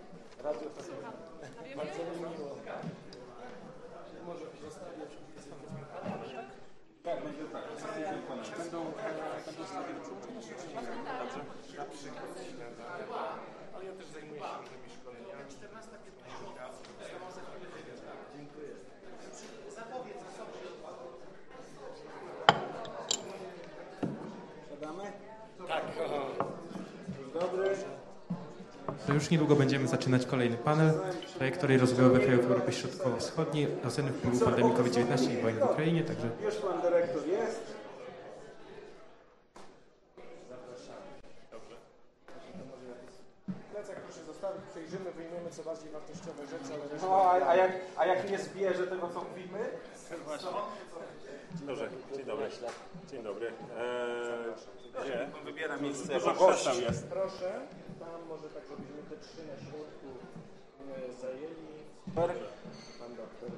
Radio bardzo mi miło. Może zostawię tak, będzie tak. Będą slagie do przyłączenia? Dobrze. Na przykład. Ale ja też zajmuję się różnymi szkoleniami. 14:15. Dziękuję. Zapowiedz sobie. Siadamy? Tak. Dzień dobry. To już niedługo będziemy zaczynać kolejny panel. Trajektorie rozwojowe krajów Europy Środkowo-Wschodniej, oceny wpływu pandemii COVID-19 i wojny w Ukrainie. Także już pan dyrektor jest. Zapraszamy. Dobrze. Plecak proszę zostawić, przejrzymy, wyjmiemy co bardziej wartościowe rzeczy, ale no, a jak nie zbierze tego, co mówimy? Dobrze, dzień dobry. Dzień dobry. Gdzie? Wybiera miejsce. Dużo krzeseł jest. Proszę, tam może tak, żebyśmy te 3 na środku zajęli. Pan doktor.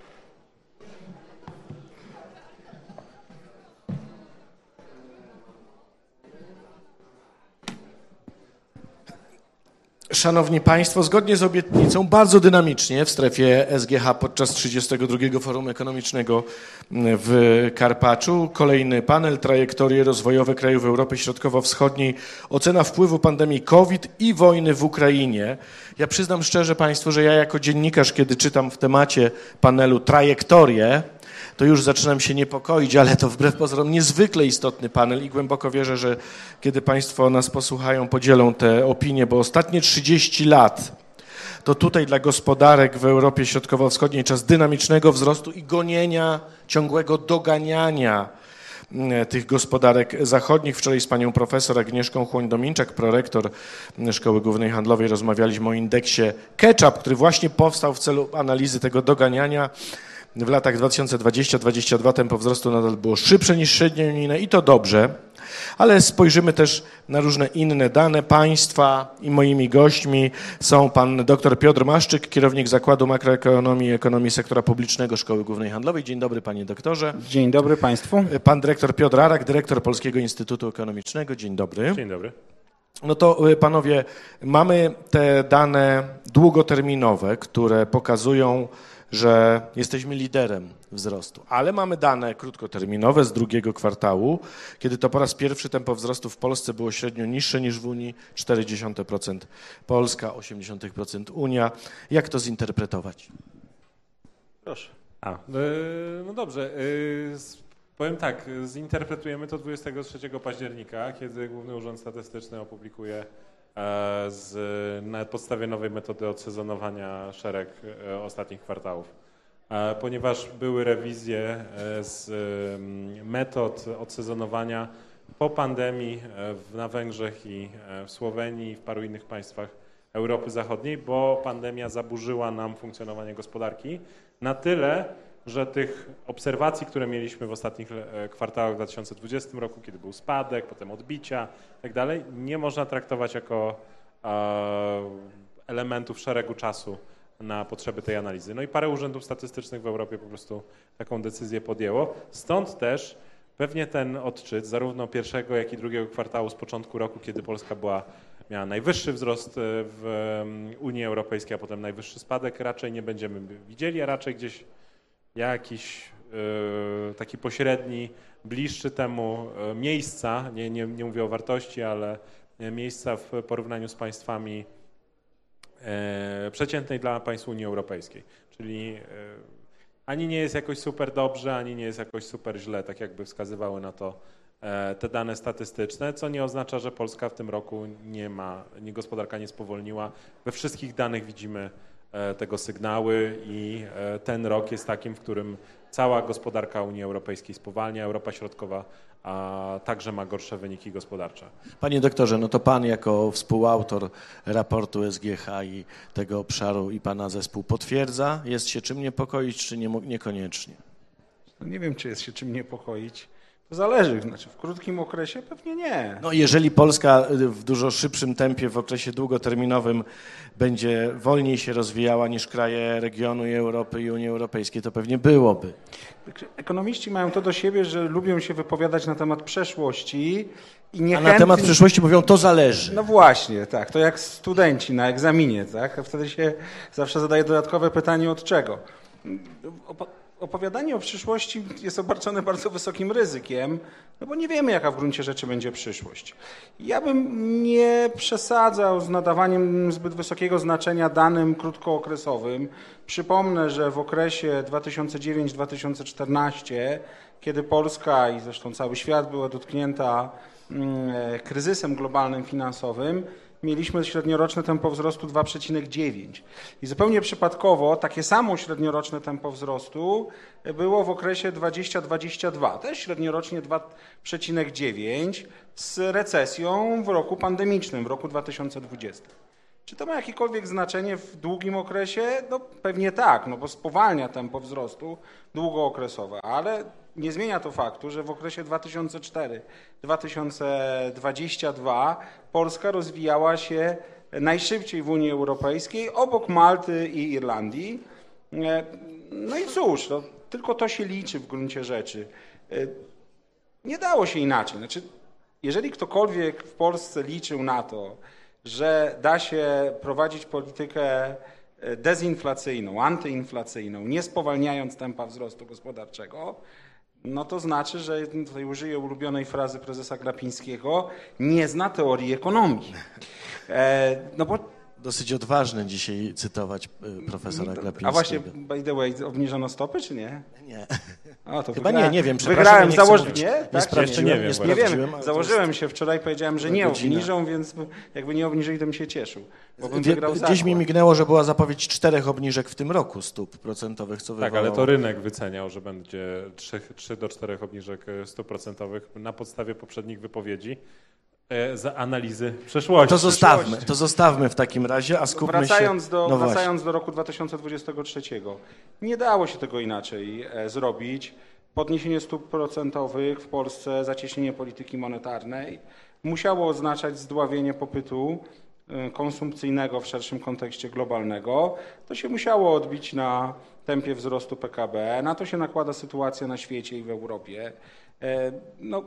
Szanowni Państwo, zgodnie z obietnicą bardzo dynamicznie w strefie SGH podczas 32. Forum Ekonomicznego w Karpaczu kolejny panel Trajektorie rozwojowe krajów Europy Środkowo-Wschodniej, ocena wpływu pandemii COVID i wojny w Ukrainie. Ja przyznam szczerze Państwu, że ja jako dziennikarz, kiedy czytam w temacie panelu trajektorie, to już zaczynam się niepokoić, ale to wbrew pozorom niezwykle istotny panel i głęboko wierzę, że kiedy Państwo nas posłuchają, podzielą te opinie, bo ostatnie 30 lat to tutaj dla gospodarek w Europie Środkowo-Wschodniej czas dynamicznego wzrostu i gonienia, ciągłego doganiania tych gospodarek zachodnich. Wczoraj z panią profesor Agnieszką Chłoń-Dominczak, prorektor Szkoły Głównej Handlowej, rozmawialiśmy o indeksie Ketchup, który właśnie powstał w celu analizy tego doganiania. W latach 2020-2022 tempo wzrostu nadal było szybsze niż średnie unijne i to dobrze, ale spojrzymy też na różne inne dane państwa i moimi gośćmi są pan dr Piotr Maszczyk, kierownik Zakładu Makroekonomii i Ekonomii Sektora Publicznego Szkoły Głównej Handlowej. Dzień dobry panie doktorze. Dzień dobry państwu. Pan dyrektor Piotr Arak, dyrektor Polskiego Instytutu Ekonomicznego. Dzień dobry. Dzień dobry. No to panowie, mamy te dane długoterminowe, które pokazują, że jesteśmy liderem wzrostu, ale mamy dane krótkoterminowe z drugiego kwartału, kiedy to po raz pierwszy tempo wzrostu w Polsce było średnio niższe niż w Unii, 0,4% Polska, 0,8% Unia. Jak to zinterpretować? Proszę. No dobrze. Powiem tak, zinterpretujemy to 23 października, kiedy Główny Urząd Statystyczny opublikuje na podstawie nowej metody odsezonowania szereg ostatnich kwartałów. Ponieważ były rewizje z metod odsezonowania po pandemii na Węgrzech i w Słowenii i w paru innych państwach Europy Zachodniej, bo pandemia zaburzyła nam funkcjonowanie gospodarki na tyle, że tych obserwacji, które mieliśmy w ostatnich kwartałach w 2020 roku, kiedy był spadek, potem odbicia i tak dalej, nie można traktować jako elementów szeregu czasu na potrzeby tej analizy. No i parę urzędów statystycznych w Europie po prostu taką decyzję podjęło. Stąd też pewnie ten odczyt zarówno pierwszego, jak i drugiego kwartału z początku roku, kiedy Polska miała najwyższy wzrost w Unii Europejskiej, a potem najwyższy spadek, raczej nie będziemy widzieli, a raczej gdzieś jakiś taki pośredni, bliższy temu miejsca, nie mówię o wartości, ale miejsca w porównaniu z państwami przeciętnej dla państw Unii Europejskiej. Czyli ani nie jest jakoś super dobrze, ani nie jest jakoś super źle, tak jakby wskazywały na to te dane statystyczne, co nie oznacza, że Polska w tym roku gospodarka nie spowolniła. We wszystkich danych widzimy tego sygnały i ten rok jest takim, w którym cała gospodarka Unii Europejskiej spowalnia, Europa Środkowa także ma gorsze wyniki gospodarcze. Panie doktorze, no to pan jako współautor raportu SGH i tego obszaru i pana zespół potwierdza, jest się czym niepokoić, czy niekoniecznie? No nie wiem, czy jest się czym niepokoić. To zależy, znaczy w krótkim okresie pewnie nie. No, jeżeli Polska w dużo szybszym tempie w okresie długoterminowym będzie wolniej się rozwijała niż kraje regionu i Europy i Unii Europejskiej, to pewnie byłoby. Ekonomiści mają to do siebie, że lubią się wypowiadać na temat przeszłości i A niechętnie... na temat przyszłości mówią, to zależy. No właśnie, tak. To jak studenci na egzaminie, tak? A wtedy się zawsze zadaje dodatkowe pytanie, od czego? Opowiadanie o przyszłości jest obarczone bardzo wysokim ryzykiem, no bo nie wiemy, jaka w gruncie rzeczy będzie przyszłość. Ja bym nie przesadzał z nadawaniem zbyt wysokiego znaczenia danym krótkookresowym. Przypomnę, że w okresie 2009-2014, kiedy Polska i zresztą cały świat była dotknięta kryzysem globalnym finansowym, mieliśmy średnioroczne tempo wzrostu 2,9. I zupełnie przypadkowo takie samo średnioroczne tempo wzrostu było w okresie 2022. Też średniorocznie 2,9 z recesją w roku pandemicznym, w roku 2020. Czy to ma jakiekolwiek znaczenie w długim okresie? No pewnie tak, no bo spowalnia tempo wzrostu długookresowe, ale nie zmienia to faktu, że w okresie 2004-2022 Polska rozwijała się najszybciej w Unii Europejskiej, obok Malty i Irlandii. No i cóż, no, tylko to się liczy w gruncie rzeczy. Nie dało się inaczej. Znaczy, jeżeli ktokolwiek w Polsce liczył na to, że da się prowadzić politykę dezinflacyjną, antyinflacyjną, nie spowalniając tempa wzrostu gospodarczego, no to znaczy, że, tutaj użyję ulubionej frazy prezesa Glapińskiego, nie zna teorii ekonomii. No bo Dosyć odważne dzisiaj cytować profesora Glapińskiego. A właśnie, by the way, obniżono stopy, czy nie? Nie. A, to Chyba nie wiem. Wygrałem, nie chcę mówić. nie? Nie Tak? sprawdziłem, nie wiem, nie Nie wiem, sprawdziłem. ale to założyłem się wczoraj, powiedziałem, że nie godzina. obniżą, więc jakby nie obniżyli, to bym się cieszył. Bo bym jest- wygrał Gdzieś zakład. mi mignęło, że była zapowiedź 4 obniżek w tym roku stóp procentowych, co Tak, wywołało... ale to rynek wyceniał, że będzie 3 do 4 obniżek stóp procentowych na podstawie poprzednich wypowiedzi za analizy przeszłości. To zostawmy w takim razie, a skupmy Wracając się... do, No właśnie. wracając do roku 2023, nie dało się tego inaczej zrobić. Podniesienie stóp procentowych w Polsce, zacieśnienie polityki monetarnej musiało oznaczać zdławienie popytu konsumpcyjnego w szerszym kontekście globalnego. To się musiało odbić na tempie wzrostu PKB. Na to się nakłada sytuacja na świecie i w Europie. No,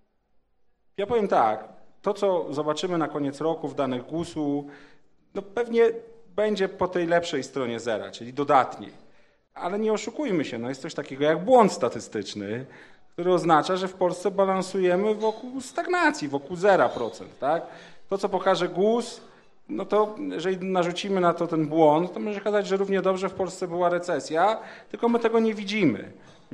ja powiem tak, to co zobaczymy na koniec roku w danych GUS-u, no pewnie będzie po tej lepszej stronie zera, czyli dodatniej. Ale nie oszukujmy się, no jest coś takiego jak błąd statystyczny, który oznacza, że w Polsce balansujemy wokół stagnacji, wokół 0%. Tak? To, co pokaże GUS, no to jeżeli narzucimy na to ten błąd, to może okazać, że równie dobrze w Polsce była recesja, tylko my tego nie widzimy.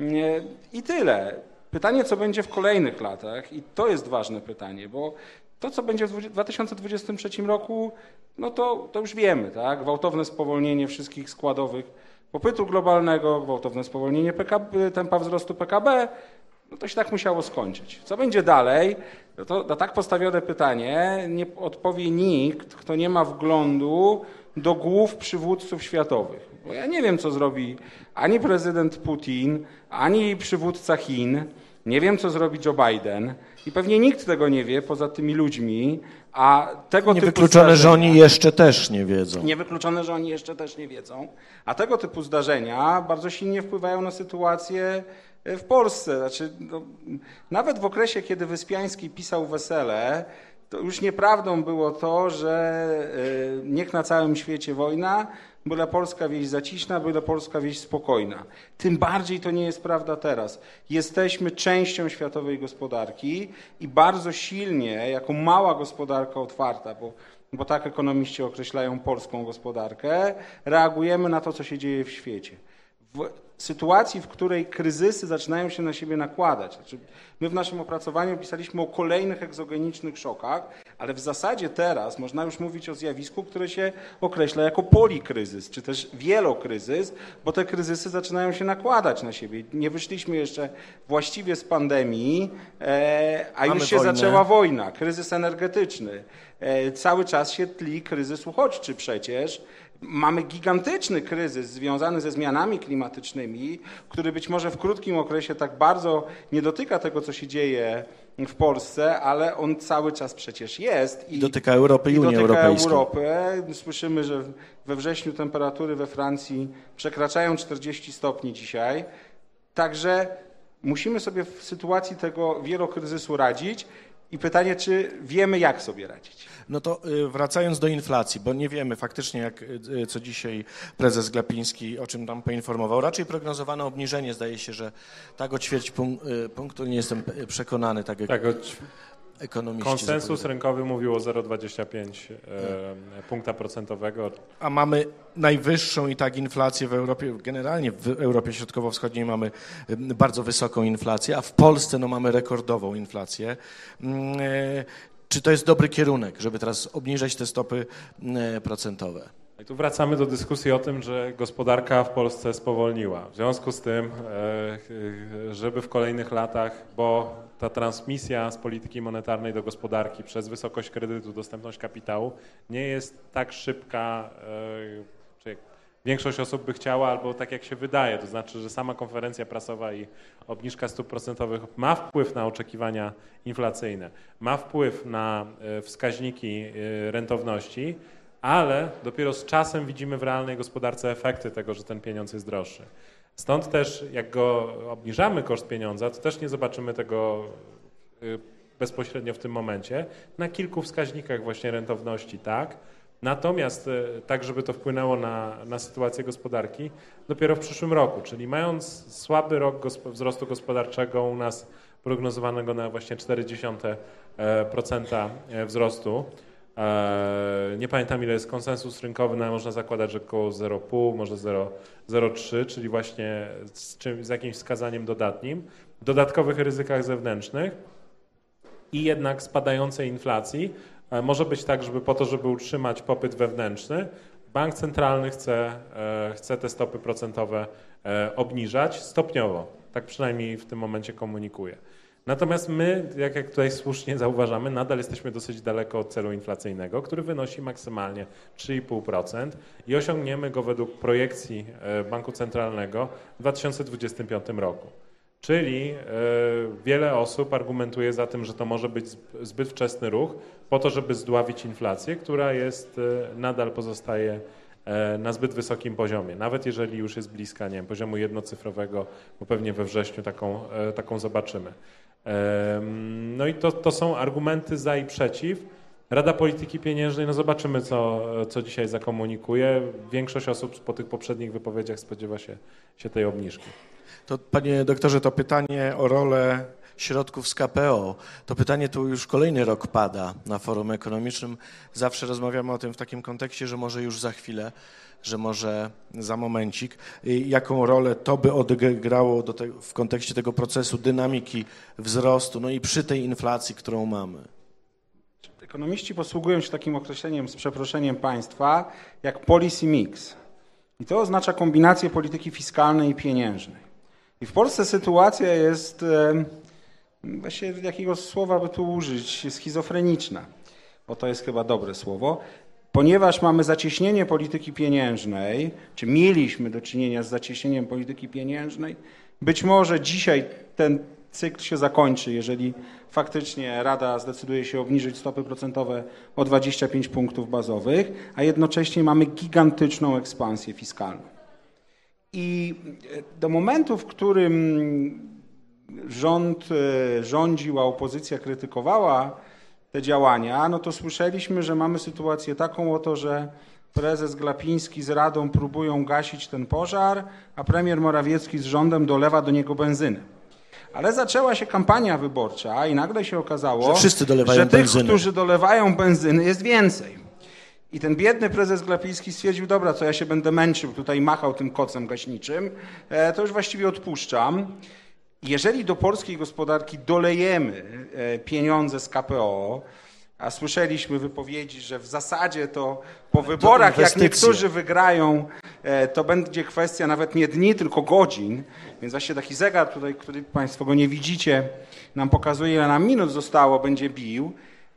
I tyle. Pytanie, co będzie w kolejnych latach, i to jest ważne pytanie, bo to, co będzie w 2023 roku, no to już wiemy, tak? Gwałtowne spowolnienie wszystkich składowych popytu globalnego, gwałtowne spowolnienie tempa wzrostu PKB, no to się tak musiało skończyć. Co będzie dalej? No to na tak postawione pytanie nie odpowie nikt, kto nie ma wglądu do głów przywódców światowych. Bo ja nie wiem, co zrobi ani prezydent Putin, ani przywódca Chin, nie wiem, co zrobi Joe Biden i pewnie nikt tego nie wie poza tymi ludźmi, a tego typu Niewykluczone, że zdarzenia... oni jeszcze też nie wiedzą. Niewykluczone, że oni jeszcze też nie wiedzą. A tego typu zdarzenia bardzo silnie wpływają na sytuację w Polsce. Znaczy, no, nawet w okresie, kiedy Wyspiański pisał Wesele, to już nieprawdą było to, że niech na całym świecie wojna, byle Polska wieś zaciśna, byle Polska wieś spokojna. Tym bardziej to nie jest prawda teraz. Jesteśmy częścią światowej gospodarki i bardzo silnie, jako mała gospodarka otwarta, bo tak ekonomiści określają polską gospodarkę, reagujemy na to, co się dzieje w świecie. W sytuacji, w której kryzysy zaczynają się na siebie nakładać. Znaczy, my w naszym opracowaniu pisaliśmy o kolejnych egzogenicznych szokach, ale w zasadzie teraz można już mówić o zjawisku, które się określa jako polikryzys, czy też wielokryzys, bo te kryzysy zaczynają się nakładać na siebie. Nie wyszliśmy jeszcze właściwie z pandemii, a Mamy już się wojnę. zaczęła wojna, kryzys energetyczny. Cały czas się tli kryzys uchodźczy przecież. Mamy gigantyczny kryzys związany ze zmianami klimatycznymi, który być może w krótkim okresie tak bardzo nie dotyka tego, co się dzieje w Polsce, ale on cały czas przecież jest. I dotyka Europy i Unii Europejskiej. Europę. Słyszymy, że we wrześniu temperatury we Francji przekraczają 40 stopni dzisiaj. Także musimy sobie w sytuacji tego wielokryzysu radzić. I pytanie, czy wiemy, jak sobie radzić? No to wracając do inflacji, bo nie wiemy faktycznie, co dzisiaj prezes Glapiński, o czym tam poinformował. Raczej prognozowano obniżenie, zdaje się, że tak o ćwierć punktu, nie jestem przekonany, tak jak ekonomiści. Konsensus rynkowy mówił o 0,25 punkta procentowego. A mamy najwyższą i tak inflację w Europie, generalnie w Europie Środkowo-Wschodniej mamy bardzo wysoką inflację, a w Polsce no, mamy rekordową inflację. Czy to jest dobry kierunek, żeby teraz obniżać te stopy procentowe? I tu wracamy do dyskusji o tym, że gospodarka w Polsce spowolniła. W związku z tym, żeby w kolejnych latach, bo ta transmisja z polityki monetarnej do gospodarki przez wysokość kredytu, dostępność kapitału nie jest tak szybka, czy większość osób by chciała, albo tak jak się wydaje. To znaczy, że sama konferencja prasowa i obniżka stóp procentowych ma wpływ na oczekiwania inflacyjne, ma wpływ na wskaźniki rentowności, ale dopiero z czasem widzimy w realnej gospodarce efekty tego, że ten pieniądz jest droższy. Stąd też, jak go obniżamy koszt pieniądza, to też nie zobaczymy tego bezpośrednio w tym momencie. Na kilku wskaźnikach właśnie rentowności, tak. Natomiast tak, żeby to wpłynęło na sytuację gospodarki, dopiero w przyszłym roku, czyli mając słaby rok wzrostu gospodarczego u nas prognozowanego na właśnie 0,4% wzrostu, nie pamiętam ile jest konsensus rynkowy, no ale można zakładać, że około 0,5, może 0,3, czyli właśnie z jakimś wskazaniem dodatnim, dodatkowych ryzykach zewnętrznych i jednak spadającej inflacji. Może być tak, żeby po to, żeby utrzymać popyt wewnętrzny, bank centralny chce te stopy procentowe obniżać stopniowo. Tak przynajmniej w tym momencie komunikuje. Natomiast my, jak tutaj słusznie zauważamy, nadal jesteśmy dosyć daleko od celu inflacyjnego, który wynosi maksymalnie 3,5% i osiągniemy go według projekcji Banku Centralnego w 2025 roku. Czyli wiele osób argumentuje za tym, że to może być zbyt wczesny ruch po to, żeby zdławić inflację, która nadal pozostaje na zbyt wysokim poziomie. Nawet jeżeli już jest bliska, nie wiem, poziomu jednocyfrowego, bo pewnie we wrześniu taką zobaczymy. No i to są argumenty za i przeciw. Rada Polityki Pieniężnej, no zobaczymy, co dzisiaj zakomunikuje. Większość osób po tych poprzednich wypowiedziach spodziewa się tej obniżki. To, panie doktorze, to pytanie o rolę środków z KPO. To pytanie tu już kolejny rok pada na forum ekonomicznym. Zawsze rozmawiamy o tym w takim kontekście, że może już za chwilę, że może za momencik. Jaką rolę to by odegrało w kontekście tego procesu dynamiki wzrostu, no i przy tej inflacji, którą mamy? Ekonomiści posługują się takim określeniem, z przeproszeniem państwa, jak policy mix. I to oznacza kombinację polityki fiskalnej i pieniężnej. I w Polsce sytuacja jest, właśnie jakiego słowa by tu użyć, schizofreniczna, bo to jest chyba dobre słowo, ponieważ mamy zacieśnienie polityki pieniężnej, czy mieliśmy do czynienia z zacieśnieniem polityki pieniężnej, być może dzisiaj ten cykl się zakończy, jeżeli faktycznie Rada zdecyduje się obniżyć stopy procentowe o 25 punktów bazowych, a jednocześnie mamy gigantyczną ekspansję fiskalną. I do momentu, w którym rząd rządził, a opozycja krytykowała te działania, no to słyszeliśmy, że mamy sytuację taką oto, że prezes Glapiński z Radą próbują gasić ten pożar, a premier Morawiecki z rządem dolewa do niego benzyny. Ale zaczęła się kampania wyborcza i nagle się okazało, że wszyscy dolewają benzyny. Tych, którzy dolewają benzyny, jest więcej. I ten biedny prezes Glapiński stwierdził, dobra, co ja się będę męczył, tutaj machał tym kocem gaśniczym, to już właściwie odpuszczam. Jeżeli do polskiej gospodarki dolejemy pieniądze z KPO, a słyszeliśmy wypowiedzi, że w zasadzie to po wyborach, jak niektórzy wygrają, to będzie kwestia nawet nie dni, tylko godzin. Więc właśnie taki zegar tutaj, który Państwo go nie widzicie, nam pokazuje, ile nam minut zostało, będzie bił.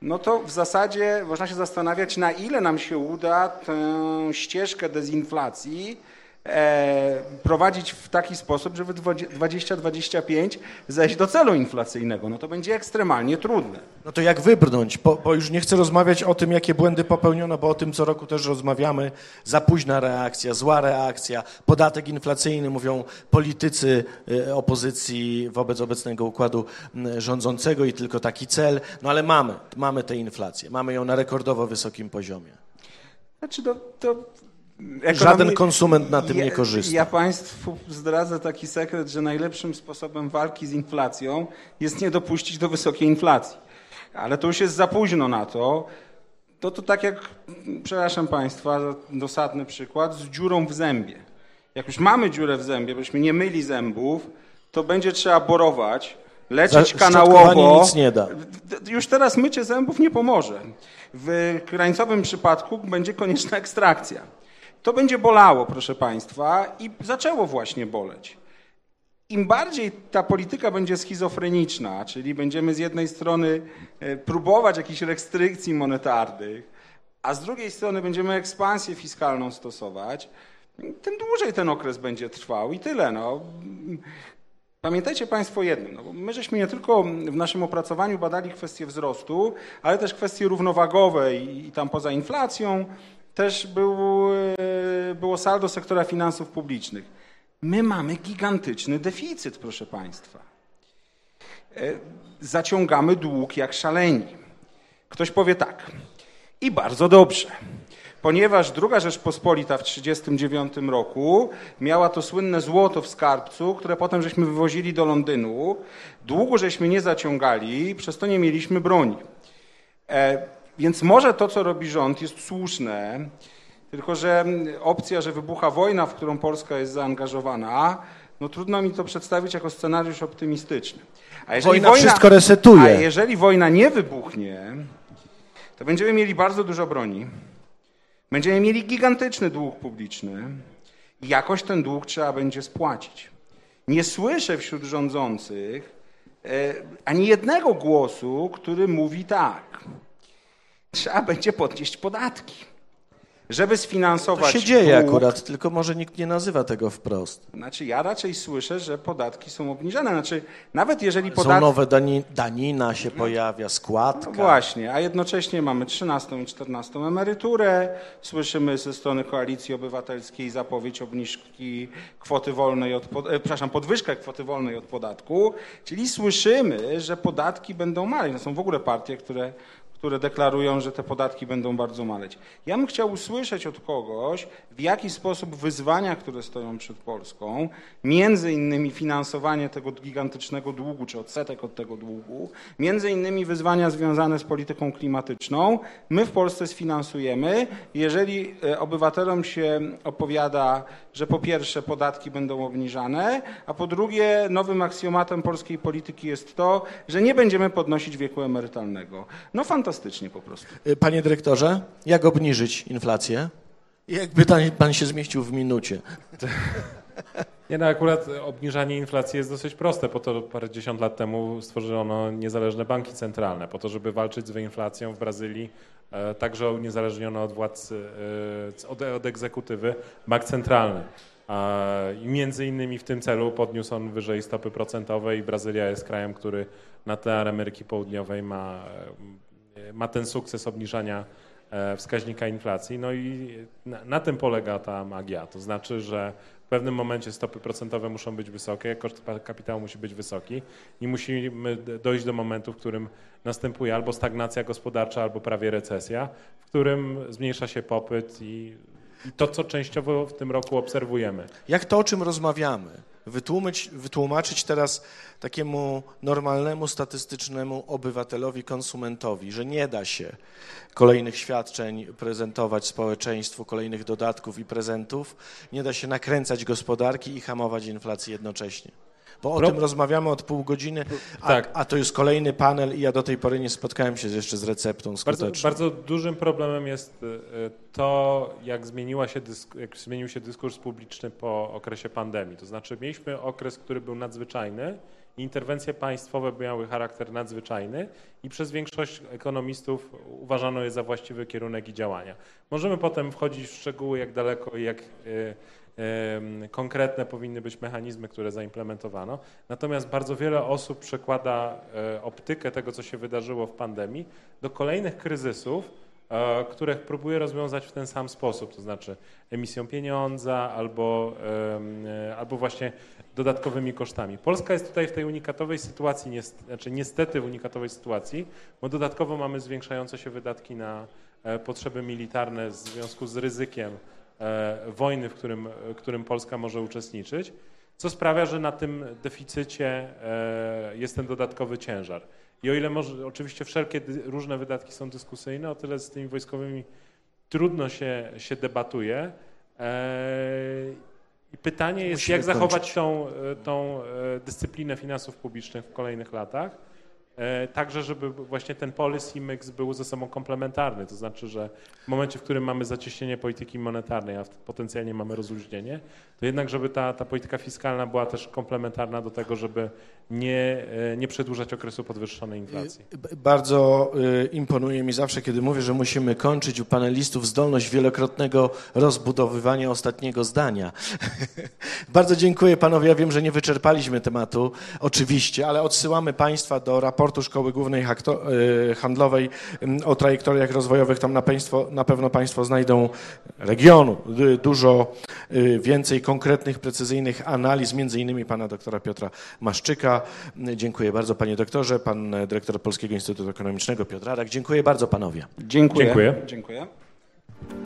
no to w zasadzie można się zastanawiać, na ile nam się uda tę ścieżkę dezinflacji prowadzić w taki sposób, żeby 2025 zejść do celu inflacyjnego. No to będzie ekstremalnie trudne. No to jak wybrnąć? Bo już nie chcę rozmawiać o tym, jakie błędy popełniono, bo o tym co roku też rozmawiamy. Za późna reakcja, zła reakcja, podatek inflacyjny, mówią politycy opozycji wobec obecnego układu rządzącego i tylko taki cel. No ale mamy tę inflację, mamy ją na rekordowo wysokim poziomie. Znaczy Żaden konsument na tym nie korzysta. Ja Państwu zdradzę taki sekret, że najlepszym sposobem walki z inflacją jest nie dopuścić do wysokiej inflacji. Ale to już jest za późno na to. To tak jak, przepraszam Państwa, dosadny przykład, z dziurą w zębie. Jak już mamy dziurę w zębie, byśmy nie myli zębów, to będzie trzeba borować, leczyć kanałowo. Nic nie da. Już teraz mycie zębów nie pomoże. W krańcowym przypadku będzie konieczna ekstrakcja. To będzie bolało, proszę Państwa, i zaczęło właśnie boleć. Im bardziej ta polityka będzie schizofreniczna, czyli będziemy z jednej strony próbować jakichś restrykcji monetarnych, a z drugiej strony będziemy ekspansję fiskalną stosować, tym dłużej ten okres będzie trwał i tyle. No. Pamiętajcie Państwo jedno, no bo my żeśmy nie tylko w naszym opracowaniu badali kwestie wzrostu, ale też kwestie równowagowe i tam poza inflacją też było saldo sektora finansów publicznych. My mamy gigantyczny deficyt, proszę Państwa. Zaciągamy dług jak szaleni. Ktoś powie tak, i bardzo dobrze, ponieważ II Rzeczpospolita w 1939 roku miała to słynne złoto w skarbcu, które potem żeśmy wywozili do Londynu. Długu żeśmy nie zaciągali, przez to nie mieliśmy broni. Więc może to, co robi rząd, jest słuszne, tylko że opcja, że wybucha wojna, w którą Polska jest zaangażowana, no trudno mi to przedstawić jako scenariusz optymistyczny. A jeżeli wojna wszystko resetuje. A jeżeli wojna nie wybuchnie, to będziemy mieli bardzo dużo broni, będziemy mieli gigantyczny dług publiczny i jakoś ten dług trzeba będzie spłacić. Nie słyszę wśród rządzących ani jednego głosu, który mówi tak. Trzeba będzie podnieść podatki, żeby sfinansować To się dzieje dług. akurat, tylko może nikt nie nazywa tego wprost. Znaczy ja raczej słyszę, że podatki są obniżane. Znaczy nawet jeżeli Są podatki... nowe danina się pojawia, składka. No właśnie, a jednocześnie mamy 13. i 14. emeryturę. Słyszymy ze strony Koalicji Obywatelskiej zapowiedź obniżki kwoty wolnej podwyżkę kwoty wolnej od podatku. Czyli słyszymy, że podatki będą maleć. To są w ogóle partie, które deklarują, że te podatki będą bardzo maleć. Ja bym chciał usłyszeć od kogoś, w jaki sposób wyzwania, które stoją przed Polską, między innymi finansowanie tego gigantycznego długu, czy odsetek od tego długu, między innymi wyzwania związane z polityką klimatyczną, my w Polsce sfinansujemy, jeżeli obywatelom się opowiada, że po pierwsze podatki będą obniżane, a po drugie nowym aksjomatem polskiej polityki jest to, że nie będziemy podnosić wieku emerytalnego. No fantastycznie po prostu. Panie dyrektorze, jak obniżyć inflację? Jakby pan się zmieścił w minucie. Nie, no akurat obniżanie inflacji jest dosyć proste, po to parędziesiąt lat temu stworzono niezależne banki centralne, po to, żeby walczyć z inflacją w Brazylii. Także uniezależniono od władz, od egzekutywy bank centralny. I między innymi w tym celu podniósł on wyżej stopy procentowe i Brazylia jest krajem, który na tle Ameryki Południowej ma ten sukces obniżania wskaźnika inflacji. No i na tym polega ta magia. To znaczy, że w pewnym momencie stopy procentowe muszą być wysokie, koszt kapitału musi być wysoki i musimy dojść do momentu, w którym następuje albo stagnacja gospodarcza, albo prawie recesja, w którym zmniejsza się popyt i to, co częściowo w tym roku obserwujemy. Jak to, o czym rozmawiamy, wytłumaczyć teraz takiemu normalnemu, statystycznemu obywatelowi, konsumentowi, że nie da się kolejnych świadczeń prezentować społeczeństwu, kolejnych dodatków i prezentów, nie da się nakręcać gospodarki i hamować inflacji jednocześnie. Bo o tym rozmawiamy od pół godziny, Tak. a to jest kolejny panel i ja do tej pory nie spotkałem się jeszcze z receptą skuteczną. Bardzo dużym problemem jest to, jak zmienił się dyskurs publiczny po okresie pandemii. To znaczy mieliśmy okres, który był nadzwyczajny, interwencje państwowe miały charakter nadzwyczajny i przez większość ekonomistów uważano je za właściwy kierunek i działania. Możemy potem wchodzić w szczegóły, jak daleko i jak konkretne powinny być mechanizmy, które zaimplementowano. Natomiast bardzo wiele osób przekłada optykę tego, co się wydarzyło w pandemii, do kolejnych kryzysów, które próbuje rozwiązać w ten sam sposób, to znaczy emisją pieniądza albo właśnie dodatkowymi kosztami. Polska jest tutaj w tej unikatowej sytuacji, niestety w unikatowej sytuacji, bo dodatkowo mamy zwiększające się wydatki na potrzeby militarne w związku z ryzykiem wojny, w którym Polska może uczestniczyć, co sprawia, że na tym deficycie jest ten dodatkowy ciężar. I o ile oczywiście wszelkie różne wydatki są dyskusyjne, o tyle z tymi wojskowymi trudno się debatuje. I pytanie jest, jak zachować tą dyscyplinę finansów publicznych w kolejnych latach, także żeby właśnie ten policy mix był ze sobą komplementarny, to znaczy, że w momencie, w którym mamy zacieśnienie polityki monetarnej, a potencjalnie mamy rozluźnienie, to jednak, żeby ta polityka fiskalna była też komplementarna do tego, żeby nie przedłużać okresu podwyższonej inflacji. Bardzo imponuje mi zawsze, kiedy mówię, że musimy kończyć u panelistów zdolność wielokrotnego rozbudowywania ostatniego zdania. Bardzo dziękuję panowie. Ja wiem, że nie wyczerpaliśmy tematu, oczywiście, ale odsyłamy państwa do raportu Szkoły Głównej Handlowej o trajektoriach rozwojowych. Tam na pewno państwo znajdą regionu dużo więcej konkretnych, precyzyjnych analiz, między innymi pana doktora Piotra Maszczyka. Dziękuję bardzo panie doktorze, pan dyrektor Polskiego Instytutu Ekonomicznego Piotr Radak. Dziękuję bardzo panowie. Dziękuję. Dziękuję. Dziękuję.